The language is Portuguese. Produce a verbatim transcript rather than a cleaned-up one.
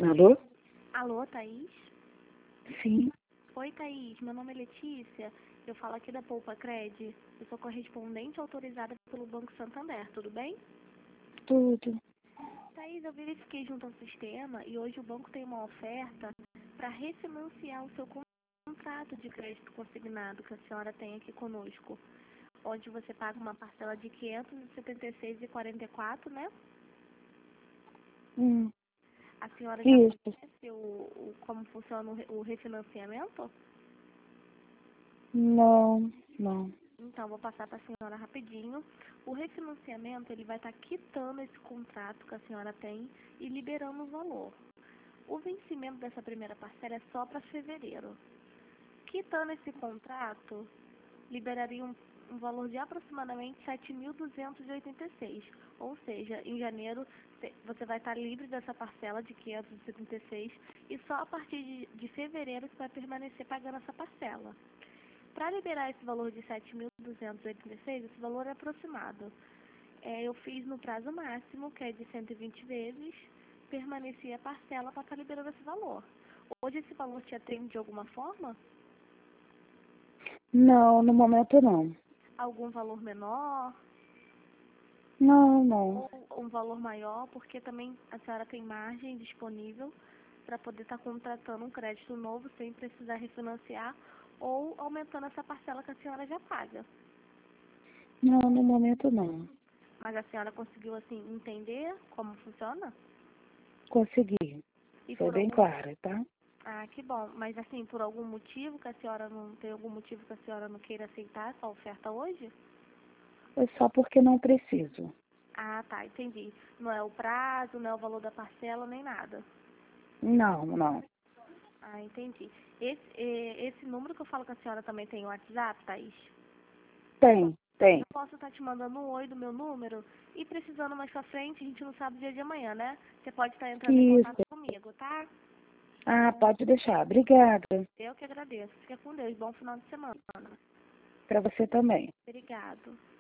Alô? Alô, Thaís? Sim. Oi, Thaís. Meu nome é Letícia. Eu falo aqui da Poupa Cred. Eu sou correspondente autorizada pelo Banco Santander, tudo bem? Tudo. Thaís, eu verifiquei junto ao sistema e hoje o banco tem uma oferta para refinanciar o seu contrato de crédito consignado que a senhora tem aqui conosco, onde você paga uma parcela de quinhentos e setenta e seis reais e quarenta e quatro centavos, né? Hum, A senhora já isso. conhece o, o, como funciona o, re- o refinanciamento? Não, não. Então, vou passar para a senhora rapidinho. O refinanciamento, ele vai estar quitando esse contrato que a senhora tem e liberando o valor. O vencimento dessa primeira parcela é só para fevereiro. Quitando esse contrato, liberaria um, um valor de aproximadamente sete mil duzentos e oitenta e seis. Ou seja, em janeiro te- você vai estar livre dessa parcela de quinhentos e setenta e seis e só a partir de, de fevereiro que vai permanecer pagando essa parcela. Para liberar esse valor de sete mil duzentos e oitenta e seis, esse valor é aproximado. É, eu fiz no prazo máximo, que é de cento e vinte vezes, permaneci a parcela para estar liberando esse valor. Hoje esse valor te atende de alguma forma? Não, no momento não. Algum valor menor Não, não. ou um valor maior? Porque também a senhora tem margem disponível para poder estar contratando um crédito novo sem precisar refinanciar ou aumentando essa parcela que a senhora já paga. Não, no momento não. Mas a senhora conseguiu, assim, entender como funciona? Consegui. E Foi por bem algum... clara, tá? Ah, que bom. Mas, assim, por algum motivo que a senhora não... Tem algum motivo que a senhora não queira aceitar essa oferta hoje? Foi só porque não preciso. Ah, tá, entendi. Não é o prazo, não é o valor da parcela, nem nada. Não, não. Ah, entendi. Esse, eh, esse número que eu falo com a senhora também tem o WhatsApp, Thaís? Tem, tem. Eu posso estar te mandando um oi do meu número e precisando mais pra frente, a gente não sabe o dia de amanhã, né? Você pode estar entrando em contato Isso. comigo, tá? Ah, pode deixar. Obrigada. Eu que agradeço. Fica com Deus. Bom final de semana. Para você também. Obrigado.